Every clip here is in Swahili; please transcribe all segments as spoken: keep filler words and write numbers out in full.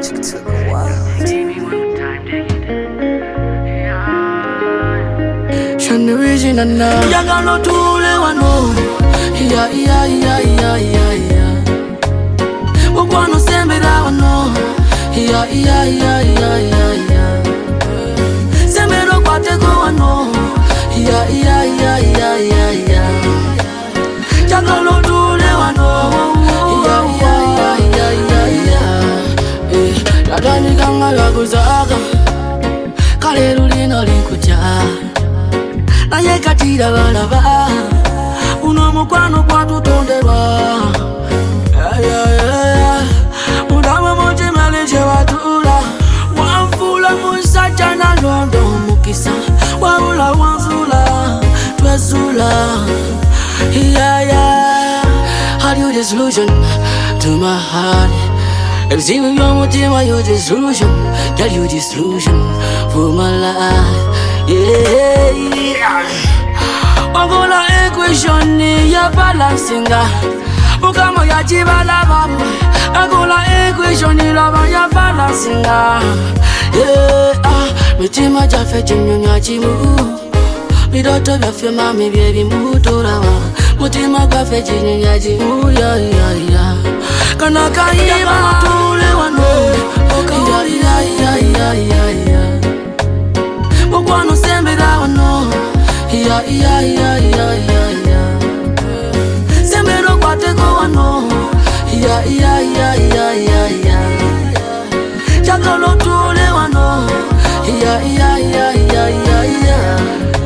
magic to the world. Shani Regina now. Yagalo tule wano. Yeah, yeah, yeah, yeah, yeah, yeah. Ukwano sembera wano. Yeah, yeah, yeah, yeah, yeah, yeah. Sembero kwate go wano. Yeah, yeah, yeah, yeah, yeah, yeah. Yagalo tule wano. Yeah, yeah, yeah, yeah, yeah, yeah. Eh, nadani kanga yakuzaga. Kale lulino likuja. Naye katira balaba uno mukwano kwatutonderwa yeah, yeah, yeah. Mudama moje maleje watula wamfula musajja na londo mukisa waula wanzula twezula yeah, yeah. How you disillusion to my heart? Everything with your mutima you disillusion. Tell you disillusion for my life. Yeah, yeah. Ogola equation ya balancinga. Ukamo ya jibala babu. Ogola equation la ya balancinga. Yeah, ah, mitima jafe jinyunya jimu. Midoto jafe mami baby mutorawa. Mutima jafe jinyunya jimu ya ya ya. Kana kaiba tule wano. Ya ya ya ya ya ya. Mukwano sembera wano. Yeah, yeah, yeah, yeah, yeah, yeah. Sembero kwate go wano. Yeah, yeah, yeah, yeah, yeah, yeah. Jagalo tule wano. Yeah, yeah, yeah, yeah, yeah, yeah.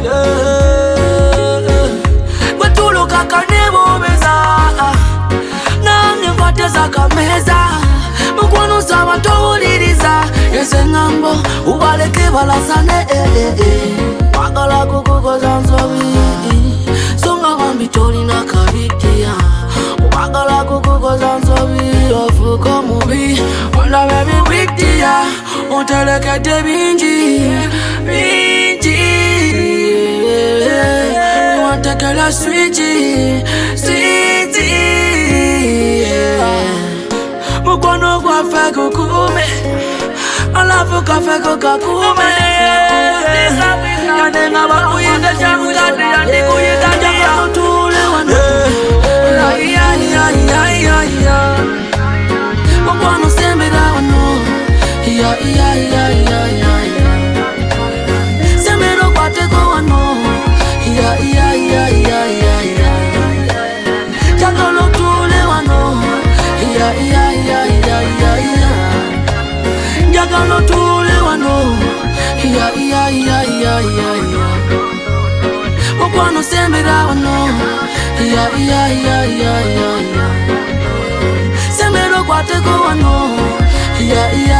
Yeah. Wetulo kakanebo meza. Nange kwateza kameza. Mukwano sawa towuliriza. Yese ngambo ubaleke balasane eh eh eh. Magala kukuko zanzobi Songa wambi tori na kabitia Magala kukuko zanzobi Ofuko mubi Wanda baby bitia Onteleke te binji Binji We want to take a sweetie Sweetie Mukwano kwa fe kukume Alafu kafe kukakume Yanenga bakuyinda chamukadi yandi kuyinda jaka tule wano. Yeah, yeah, yeah, yeah, yeah, yeah. Mukwano sembera wano. Yeah, yeah, yeah, yeah, yeah, yeah. Sembero kwate go wano. Yeah, yeah, yeah, yeah, yeah, yeah. Jagalo tule wano. Yeah, yeah, yeah, yeah, yeah, yeah. Jagalo tule wano. Yeah, yeah, yeah, yeah, yeah, yeah. Mukwano sembera wano. Yeah, yeah, yeah, yeah, yeah, yeah. Sembero kwate go wano. Yeah, yeah.